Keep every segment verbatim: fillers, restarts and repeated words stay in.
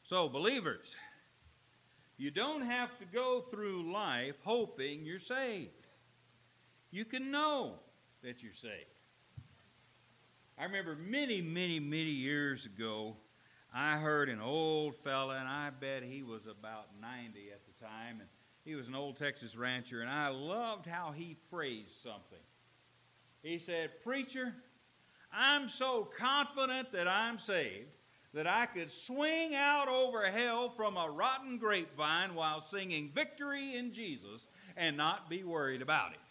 So, believers, you don't have to go through life hoping you're saved. You can know that you're saved. I remember many, many, many years ago, I heard an old fella, and I bet he was about ninety at the time, and he was an old Texas rancher, and I loved how he phrased something. He said, "Preacher, I'm so confident that I'm saved that I could swing out over hell from a rotten grapevine while singing victory in Jesus and not be worried about it."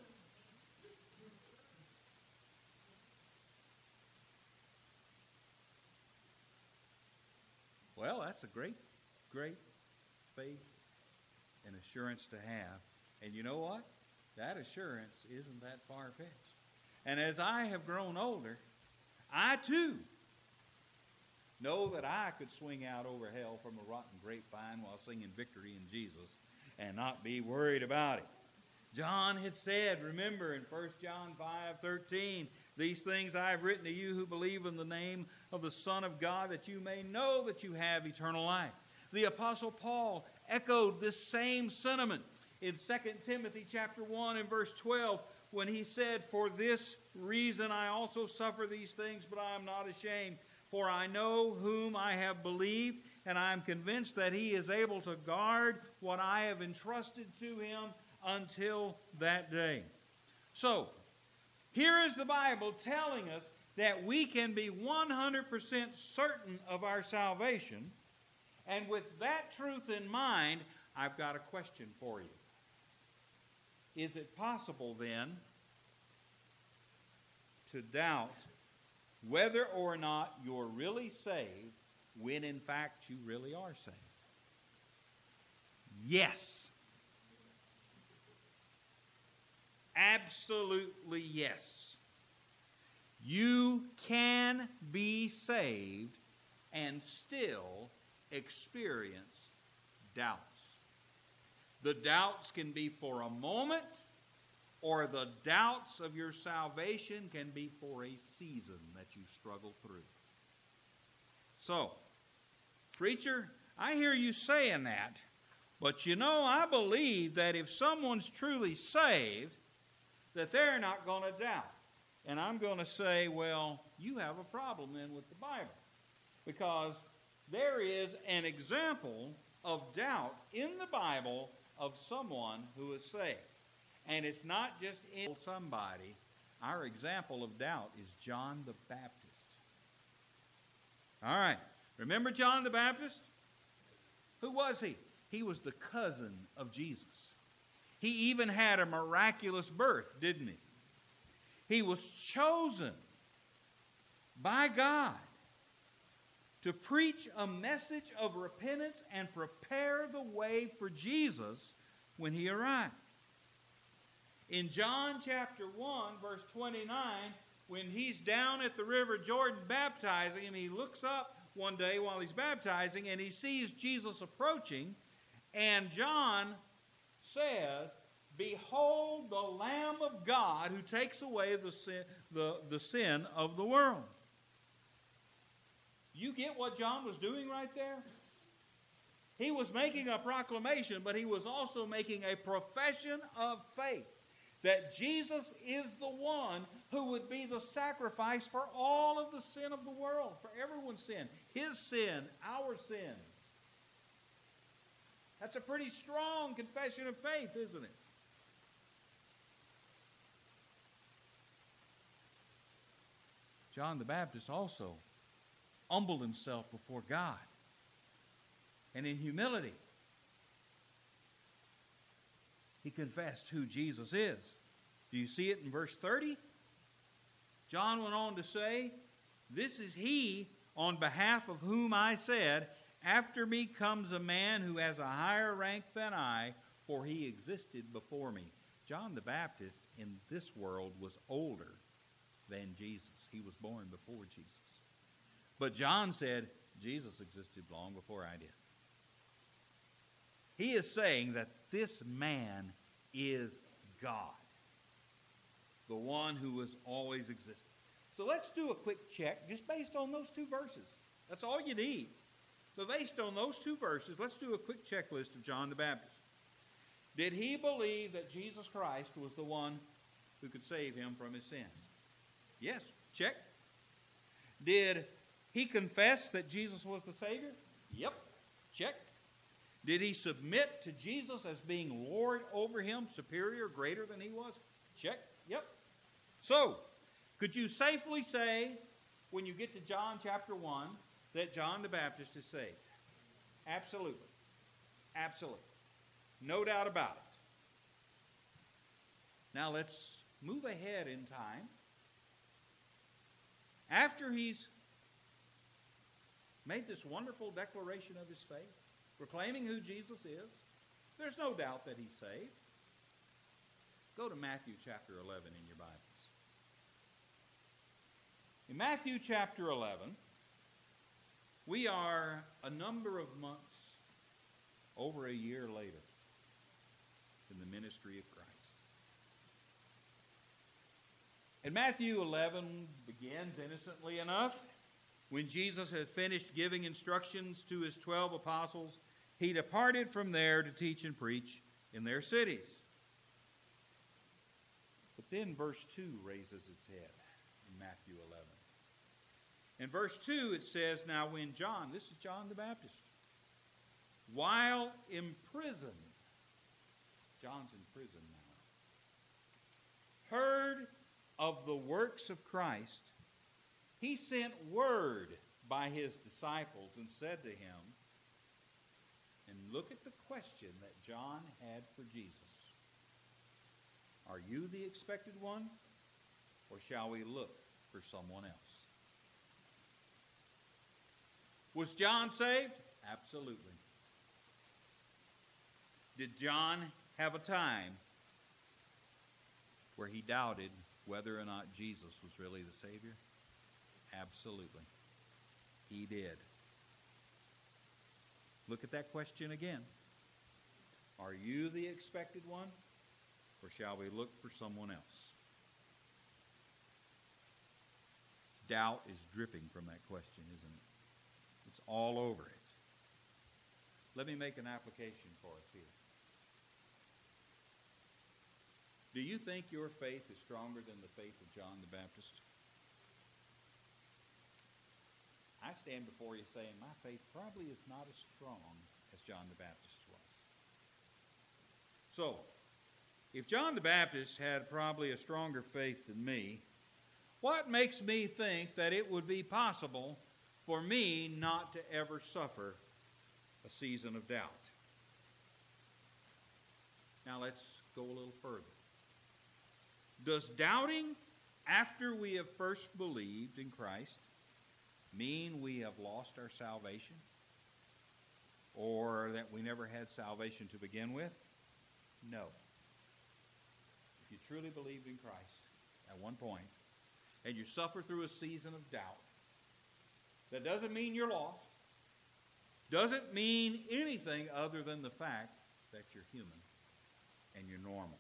Well, that's a great, great faith and assurance to have. And you know what? That assurance isn't that far-fetched. And as I have grown older, I too know that I could swing out over hell from a rotten grapevine while singing victory in Jesus and not be worried about it. John had said, remember in First John five thirteen, "These things I have written to you who believe in the name of the Son of God, that you may know that you have eternal life." The Apostle Paul echoed this same sentiment in Second Timothy chapter one and verse twelve, when he said, "For this reason I also suffer these things, but I am not ashamed. For I know whom I have believed, and I am convinced that he is able to guard what I have entrusted to him until that day." So, here is the Bible telling us that we can be one hundred percent certain of our salvation. And with that truth in mind, I've got a question for you. Is it possible then to doubt whether or not you're really saved when in fact you really are saved? Yes. Absolutely yes. You can be saved and still experience doubts. The doubts can be for a moment, or the doubts of your salvation can be for a season that you struggle through. So, preacher, I hear you saying that, but you know, I believe that if someone's truly saved, that they're not going to doubt. And I'm going to say, well, you have a problem then with the Bible. Because there is an example of doubt in the Bible of someone who is saved. And it's not just in somebody. Our example of doubt is John the Baptist. All right. Remember John the Baptist? Who was he? He was the cousin of Jesus. He even had a miraculous birth, didn't he? He was chosen by God to preach a message of repentance and prepare the way for Jesus when he arrived. In John chapter one, verse twenty-nine, when he's down at the river Jordan baptizing, and he looks up one day while he's baptizing, and he sees Jesus approaching, and John says, "Behold the Lamb of God who takes away the sin, the, the sin of the world." You get what John was doing right there? He was making a proclamation, but he was also making a profession of faith that Jesus is the one who would be the sacrifice for all of the sin of the world, for everyone's sin, his sin, our sins. That's a pretty strong confession of faith, isn't it? John the Baptist also humbled himself before God. And in humility, he confessed who Jesus is. Do you see it in verse thirty? John went on to say, "This is he on behalf of whom I said, 'After me comes a man who has a higher rank than I, for he existed before me.'" John the Baptist in this world was older than Jesus. He was born before Jesus. But John said, Jesus existed long before I did. He is saying that this man is God, the one who has always existed. So let's do a quick check just based on those two verses. That's all you need. But based on those two verses, let's do a quick checklist of John the Baptist. Did he believe that Jesus Christ was the one who could save him from his sins? Yes, check. Did he confess that Jesus was the Savior? Yep, check. Did he submit to Jesus as being Lord over him, superior, greater than he was? Check, yep. So, could you safely say, when you get to John chapter one, that John the Baptist is saved? Absolutely. Absolutely. No doubt about it. Now let's move ahead in time. After he's made this wonderful declaration of his faith, proclaiming who Jesus is, there's no doubt that he's saved. Go to Matthew chapter eleven in your Bibles. In Matthew chapter eleven, we are a number of months, over a year later, in the ministry of Christ. And Matthew eleven begins innocently enough. When Jesus had finished giving instructions to his twelve apostles, he departed from there to teach and preach in their cities. But then verse two raises its head in Matthew eleven. In verse two it says, now when John, this is John the Baptist, while imprisoned, John's in prison now, heard of the works of Christ, he sent word by his disciples and said to him, and look at the question that John had for Jesus. Are you the expected one, or shall we look for someone else? Was John saved? Absolutely. Did John have a time where he doubted whether or not Jesus was really the Savior? Absolutely. He did. Look at that question again. Are you the expected one, or shall we look for someone else? Doubt is dripping from that question, isn't it? It's all over it. Let me make an application for us here. Do you think your faith is stronger than the faith of John the Baptist? I stand before you saying my faith probably is not as strong as John the Baptist's was. So, if John the Baptist had probably a stronger faith than me, what makes me think that it would be possible for me not to ever suffer a season of doubt? Now let's go a little further. Does doubting after we have first believed in Christ mean we have lost our salvation? Or that we never had salvation to begin with? No. If you truly believed in Christ at one point, and you suffer through a season of doubt, that doesn't mean you're lost. Doesn't mean anything other than the fact that you're human and you're normal.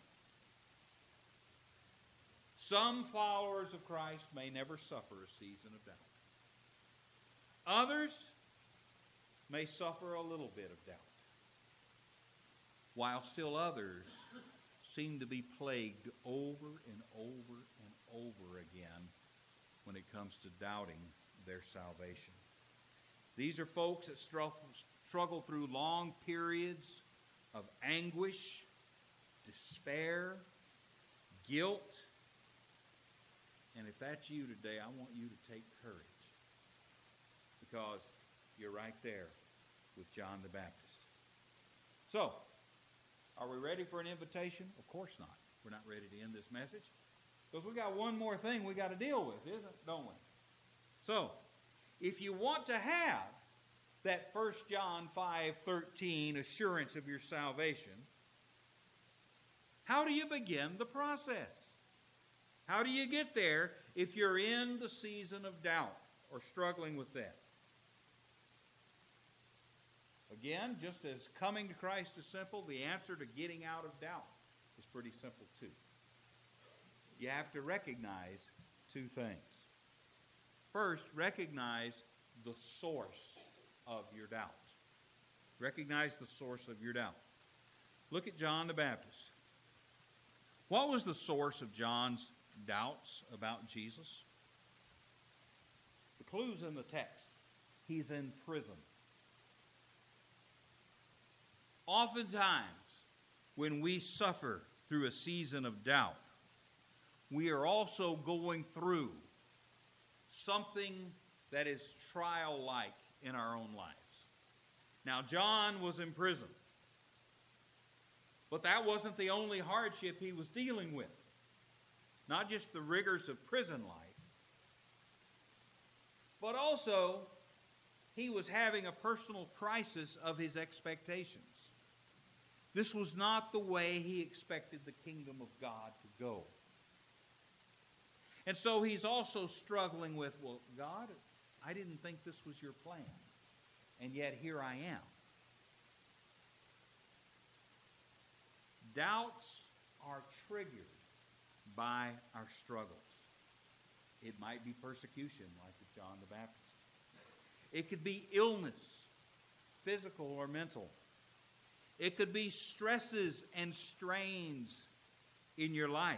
Some followers of Christ may never suffer a season of doubt. Others may suffer a little bit of doubt, while still others seem to be plagued over and over and over again when it comes to doubting their salvation. These are folks that struggle through long periods of anguish, despair, guilt. And if that's you today, I want you to take courage, because you're right there with John the Baptist. So, are we ready for an invitation? Of course not. We're not ready to end this message, because we got one more thing we got to deal with, isn't it? Don't we? So, if you want to have that First John five thirteen assurance of your salvation, how do you begin the process? How do you get there if you're in the season of doubt or struggling with that? Again, just as coming to Christ is simple, the answer to getting out of doubt is pretty simple too. You have to recognize two things. First, recognize the source of your doubt. Recognize the source of your doubt. Look at John the Baptist. What was the source of John's doubts about Jesus? The clue's in the text. He's in prison. Oftentimes, when we suffer through a season of doubt, we are also going through something that is trial-like in our own lives. Now, John was in prison, but that wasn't the only hardship he was dealing with. Not just the rigors of prison life, but also he was having a personal crisis of his expectations. This was not the way he expected the kingdom of God to go. And so he's also struggling with, well, God, I didn't think this was your plan, and yet here I am. Doubts are triggered by our struggles. It might be persecution, like with John the Baptist. It could be illness, physical or mental. It could be stresses and strains in your life.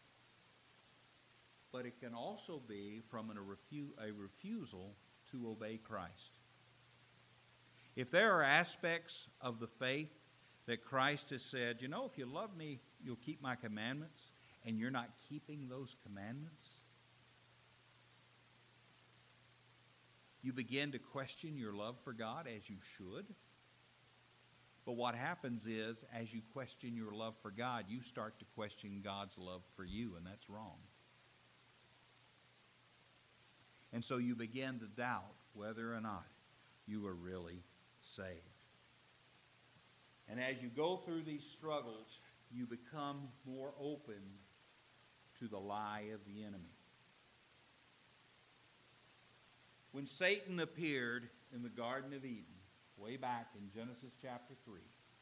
But it can also be from an, a, refu- a refusal to obey Christ. If there are aspects of the faith that Christ has said, you know, if you love me, you'll keep my commandments, and you're not keeping those commandments, you begin to question your love for God, as you should. But what happens is, as you question your love for God, you start to question God's love for you, and that's wrong. And so you begin to doubt whether or not you are really saved. And as you go through these struggles, you become more open to the lie of the enemy. When Satan appeared in the Garden of Eden, way back in Genesis chapter three,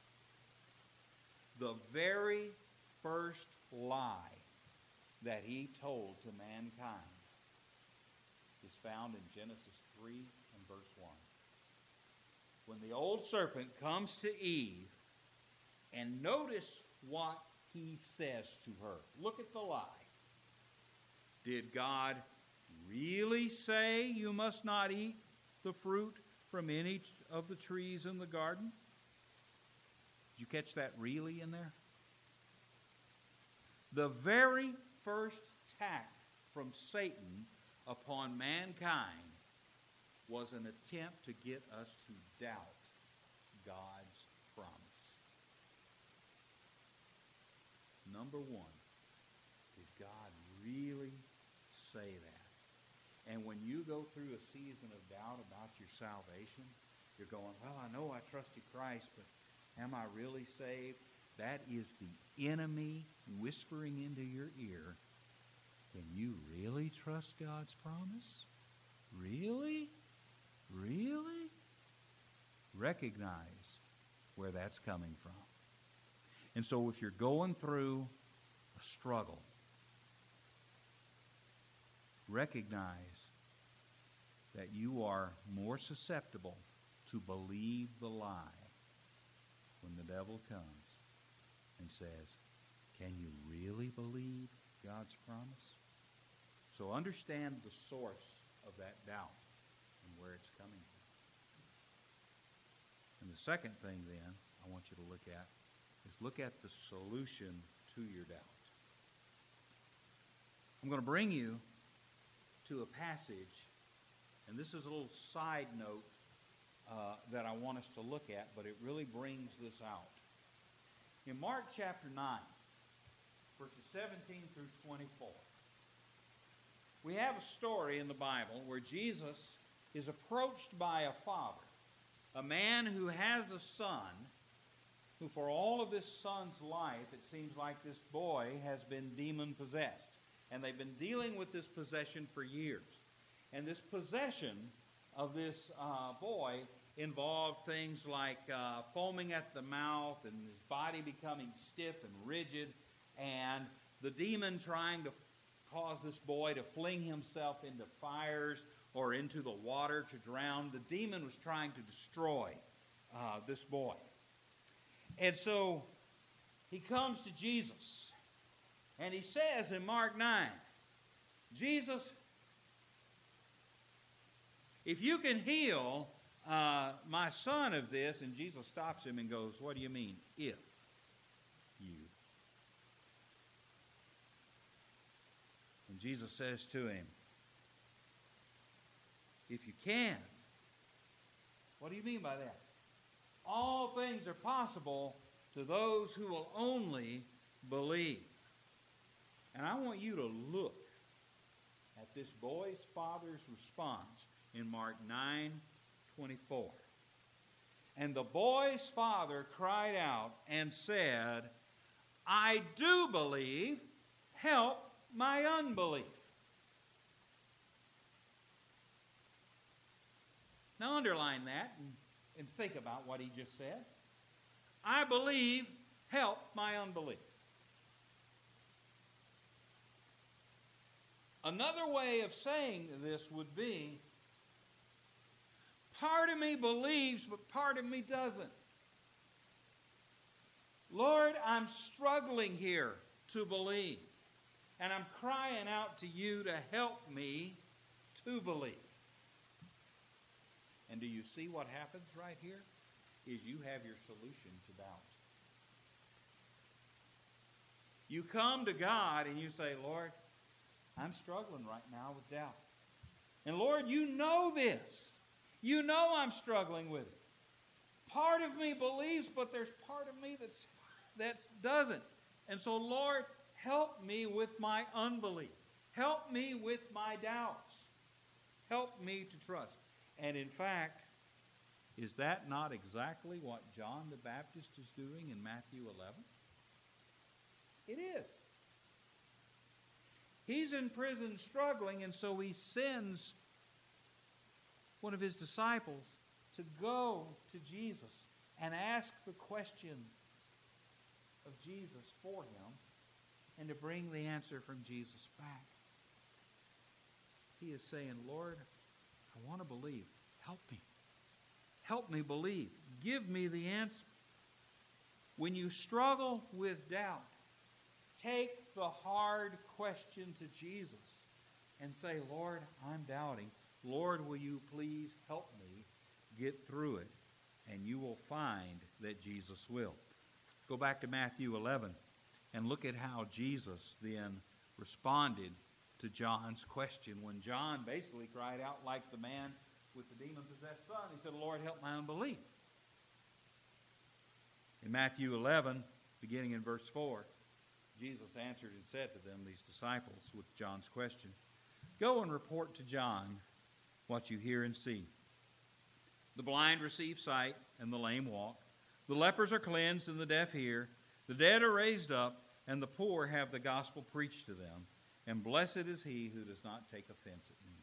the very first lie that he told to mankind is found in Genesis three and verse one. When the old serpent comes to Eve, and notice what he says to her. Look at the lie. Did God really say you must not eat the fruit from any of the trees in the garden? Did you catch that really in there? The very first attack from Satan upon mankind was an attempt to get us to doubt God's promise. Number one, did God really say that? And when you go through a season of doubt about your salvation, you're going, well, I know I trusted Christ, but am I really saved? That is the enemy whispering into your ear, can you really trust God's promise? Really? Really? Recognize where that's coming from. And so if you're going through a struggle, recognize that you are more susceptible to believe the lie when the devil comes and says, can you really believe God's promise? So understand the source of that doubt and where it's coming from. And the second thing then I want you to look at is look at the solution to your doubt. I'm going to bring you to a passage, and this is a little side note uh, that I want us to look at, but it really brings this out. In Mark chapter nine, verses seventeen through twenty-four, we have a story in the Bible where Jesus is approached by a father, a man who has a son, who for all of this son's life, it seems like this boy has been demon-possessed. And they've been dealing with this possession for years. And this possession of this uh, boy involved things like uh, foaming at the mouth and his body becoming stiff and rigid, and the demon trying to cause this boy to fling himself into fires or into the water to drown. The demon was trying to destroy uh, this boy. And so he comes to Jesus, and he says in Mark nine, Jesus, if you can heal uh, my son of this, and Jesus stops him and goes, what do you mean, if you? And Jesus says to him, if you can. What do you mean by that? All things are possible to those who will only believe. And I want you to look at this boy's father's response in Mark nine twenty-four. And the boy's father cried out and said, I do believe, help my unbelief. Now underline that and, and think about what he just said. I believe, help my unbelief. Another way of saying this would be, part of me believes, but part of me doesn't. Lord, I'm struggling here to believe. And I'm crying out to you to help me to believe. And do you see what happens right here? Is you have your solution to doubt. You come to God and you say, Lord, I'm struggling right now with doubt. And Lord, you know this. You know I'm struggling with it. Part of me believes, but there's part of me that's that doesn't. And so, Lord, help me with my unbelief. Help me with my doubts. Help me to trust. And in fact, is that not exactly what John the Baptist is doing in Matthew eleven? It is. He's in prison struggling, and so he sends one of his disciples to go to Jesus and ask the question of Jesus for him and to bring the answer from Jesus back. He is saying, Lord, I want to believe. Help me. Help me believe. Give me the answer. When you struggle with doubt, take the hard question to Jesus and say, Lord, I'm doubting. Lord, will you please help me get through it? And you will find that Jesus will. Go back to Matthew eleven and look at how Jesus then responded to John's question. When John basically cried out like the man with the demon-possessed son, he said, Lord, help my unbelief. In Matthew eleven, beginning in verse four, Jesus answered and said to them, these disciples, with John's question, go and report to John what you hear and see. The blind receive sight, and the lame walk. The lepers are cleansed, and the deaf hear. The dead are raised up, and the poor have the gospel preached to them. And blessed is he who does not take offense at me.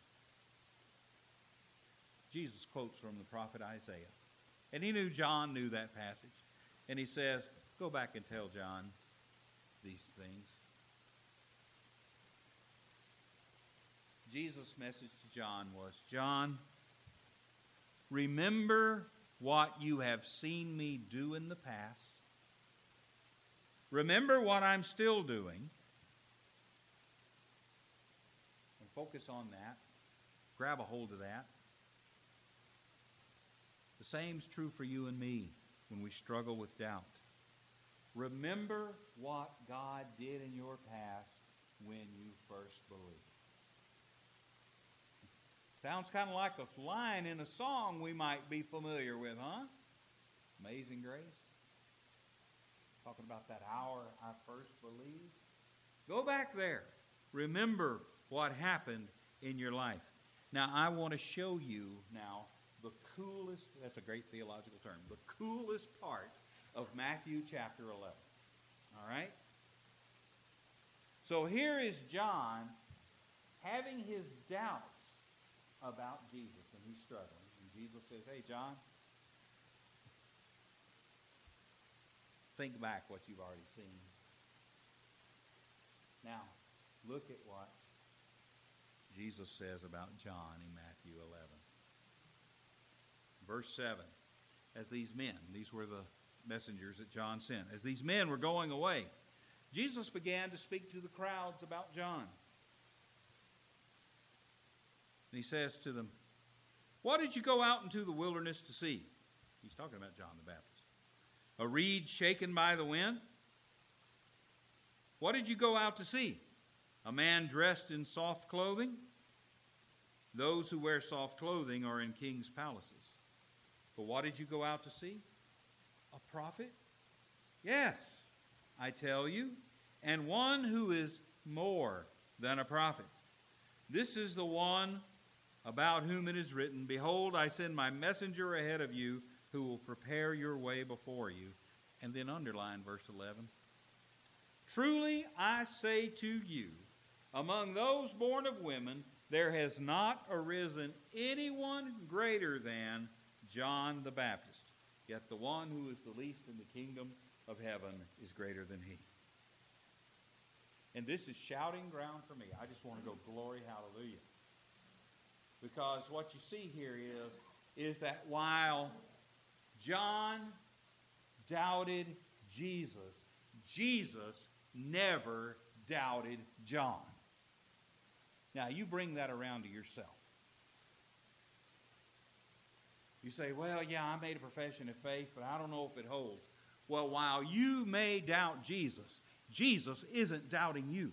Jesus quotes from the prophet Isaiah. And he knew John knew that passage. And he says, go back and tell John these things. Jesus' message to John was, John, remember what you have seen me do in the past. Remember what I'm still doing. And focus on that. Grab a hold of that. The same is true for you and me when we struggle with doubt. Remember what God did in your past when you first believed. Sounds kind of like a line in a song we might be familiar with, huh? Amazing Grace. Talking about that hour I first believed. Go back there. Remember what happened in your life. Now, I want to show you now the coolest, that's a great theological term, the coolest part of Matthew chapter eleven. All right? So here is John having his doubts about Jesus, and he's struggling. And Jesus says, hey, John, think back what you've already seen. Now, look at what Jesus says about John in Matthew eleven. Verse seven, as these men, these were the messengers that John sent, as these men were going away, Jesus began to speak to the crowds about John. And he says to them, "What did you go out into the wilderness to see?" He's talking about John the Baptist. "A reed shaken by the wind? What did you go out to see? A man dressed in soft clothing? Those who wear soft clothing are in king's palaces. But what did you go out to see? A prophet? Yes, I tell you, and one who is more than a prophet. This is the one about whom it is written, 'Behold, I send my messenger ahead of you who will prepare your way before you.'" And then underline verse eleven. "Truly I say to you, among those born of women, there has not arisen anyone greater than John the Baptist. Yet the one who is the least in the kingdom of heaven is greater than he." And this is shouting ground for me. I just want to go, glory, hallelujah. Because what you see here is, is that while John doubted Jesus, Jesus never doubted John. Now, you bring that around to yourself. You say, "Well, yeah, I made a profession of faith, but I don't know if it holds." Well, while you may doubt Jesus, Jesus isn't doubting you.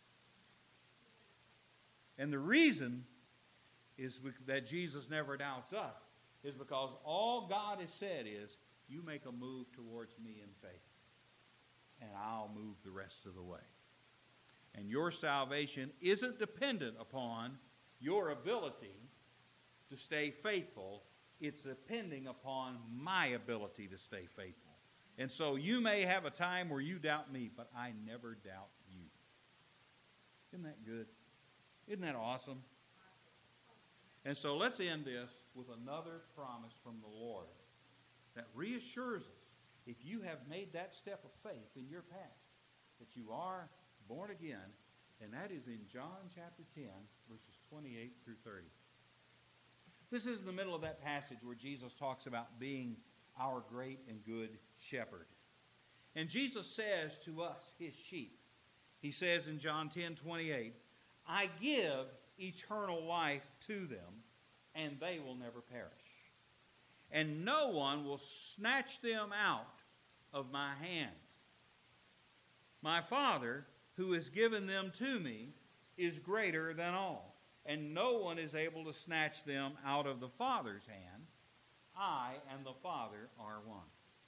And the reason is that Jesus never doubts us is because all God has said is, "You make a move towards me in faith, and I'll move the rest of the way." And your salvation isn't dependent upon your ability to stay faithful. It's depending upon my ability to stay faithful. And so you may have a time where you doubt me, but I never doubt you. Isn't that good? Isn't that awesome? And so let's end this with another promise from the Lord that reassures us, if you have made that step of faith in your past, that you are born again, and that is in John chapter ten, verses twenty-eight through thirty. This is in the middle of that passage where Jesus talks about being our great and good shepherd. And Jesus says to us, his sheep, he says in John ten twenty-eight, "I give eternal life to them, and they will never perish. And no one will snatch them out of my hand. My Father, who has given them to me, is greater than all, and no one is able to snatch them out of the Father's hand. I and the Father are one."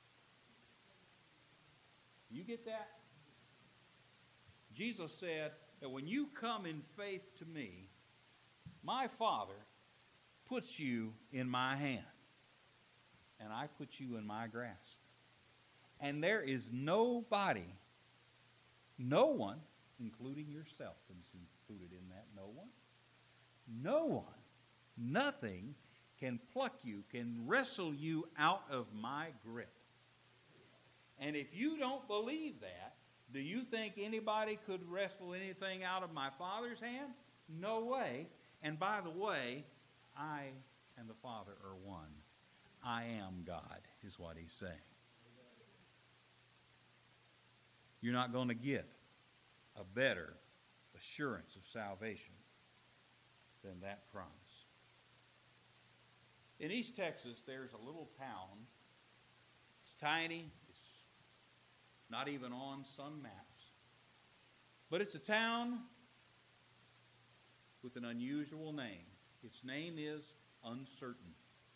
You get that? Jesus said that when you come in faith to me, my Father puts you in my hand, and I put you in my grasp. And there is nobody, no one, including yourself, included in that, no one, no one, nothing can pluck you, can wrestle you out of my grip. And if you don't believe that, do you think anybody could wrestle anything out of my Father's hand? No way. And by the way, I and the Father are one. I am God, is what he's saying. You're not going to get a better assurance of salvation than that promise. In East Texas, there's a little town. It's tiny. It's not even on some maps. But it's a town with an unusual name. Its name is Uncertain.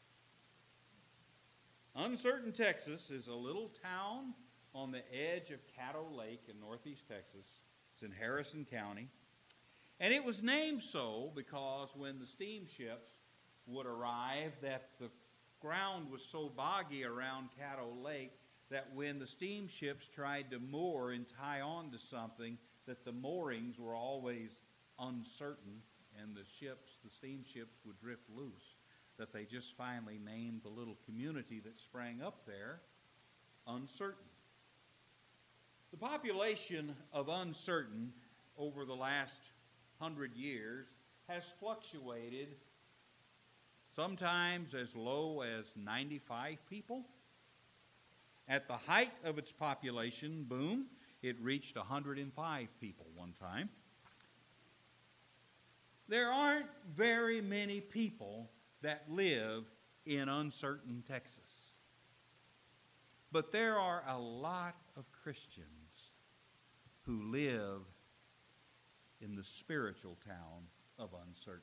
Uncertain, Texas is a little town on the edge of Caddo Lake in northeast Texas. It's in Harrison County. And it was named so because when the steamships would arrive, that the ground was so boggy around Caddo Lake that when the steamships tried to moor and tie on to something, that the moorings were always uncertain and the ships, the steamships would drift loose, that they just finally named the little community that sprang up there Uncertain. The population of Uncertain over the last hundred years has fluctuated sometimes as low as ninety-five people. At the height of its population boom, it reached one hundred five people one time. There aren't very many people that live in uncertain Texas. But there are a lot of Christians who live in the spiritual town of Uncertain.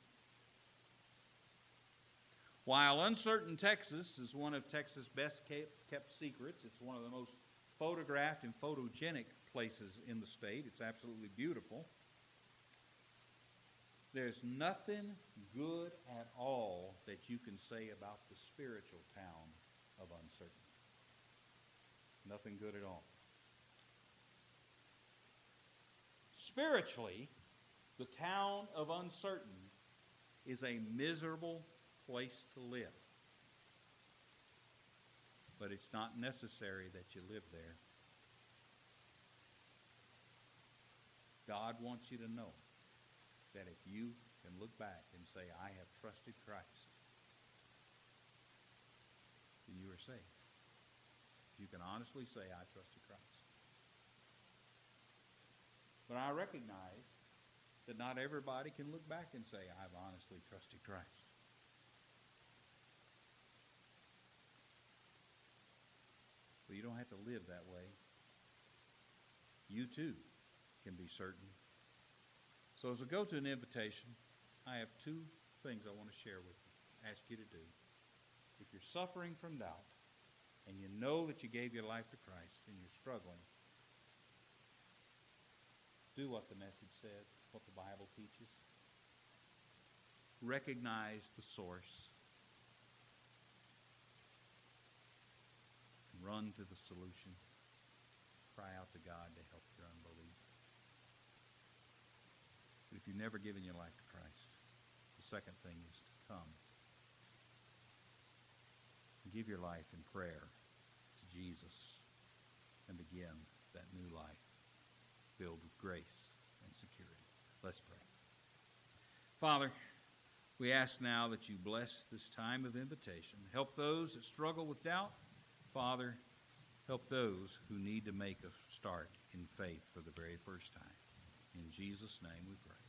While Uncertain Texas is one of Texas' best kept secrets, it's one of the most photographed and photogenic places in the state. It's absolutely beautiful. There's nothing good at all that you can say about the spiritual town of Uncertain. Nothing good at all. Spiritually, the town of Uncertain is a miserable place to live. But it's not necessary that you live there. God wants you to know that if you can look back and say, I have trusted Christ, then you are saved. You can honestly say, I trusted Christ. But I recognize that not everybody can look back and say, I've honestly trusted Christ. But you don't have to live that way. You too can be certain. So as we go to an invitation, I have two things I want to share with you, ask you to do. If you're suffering from doubt, and you know that you gave your life to Christ, and you're struggling, do what the message says, what the Bible teaches. Recognize the source. Run to the solution. Cry out to God to help your unbelief. But if you've never given your life to Christ, the second thing is to come and give your life in prayer to Jesus and begin that new life filled with grace and security. Let's pray. Father, we ask now that you bless this time of invitation. Help those that struggle with doubt. Father, help those who need to make a start in faith for the very first time. In Jesus' name we pray.